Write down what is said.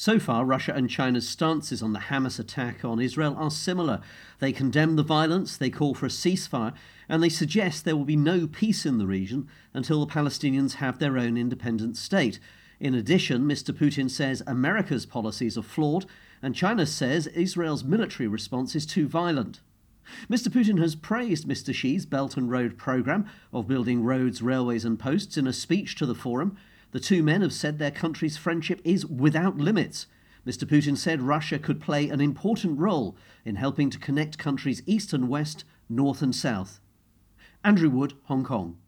So far, Russia and China's stances on the Hamas attack on Israel are similar. They condemn the violence, they call for a ceasefire, and they suggest there will be no peace in the region until the Palestinians have their own independent state. In addition, Mr. Putin says America's policies are flawed, and China says Israel's military response is too violent. Mr. Putin has praised Mr. Xi's Belt and Road programme of building roads, railways and posts in a speech to the forum. The two men have said their country's friendship is without limits. Mr. Putin said Russia could play an important role in helping to connect countries east and west, north and south. Andrew Wood, Hong Kong.